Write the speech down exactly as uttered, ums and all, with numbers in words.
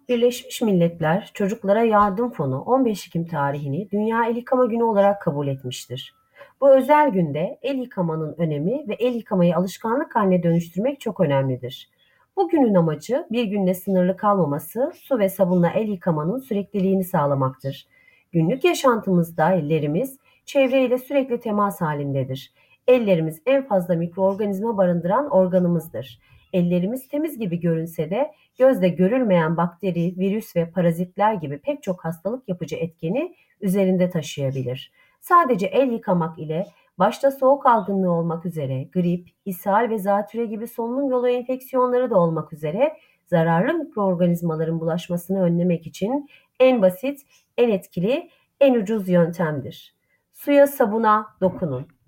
Birleşmiş Milletler Çocuklara Yardım Fonu on beş Ekim tarihini Dünya El Yıkama Günü olarak kabul etmiştir. Bu özel günde el yıkamanın önemi ve el yıkamayı alışkanlık haline dönüştürmek çok önemlidir. Bu günün amacı bir günle sınırlı kalmaması, su ve sabunla el yıkamanın sürekliliğini sağlamaktır. Günlük yaşantımızda ellerimiz çevreyle sürekli temas halindedir. Ellerimiz en fazla mikroorganizma barındıran organımızdır. Ellerimiz temiz gibi görünse de gözle görülmeyen bakteri, virüs ve parazitler gibi pek çok hastalık yapıcı etkeni üzerinde taşıyabilir. Sadece el yıkamak ile başta soğuk algınlığı olmak üzere grip, ishal ve zatüre gibi solunum yolu enfeksiyonları da olmak üzere zararlı mikroorganizmaların bulaşmasını önlemek için en basit, en etkili, en ucuz yöntemdir. Suya, sabuna dokunun.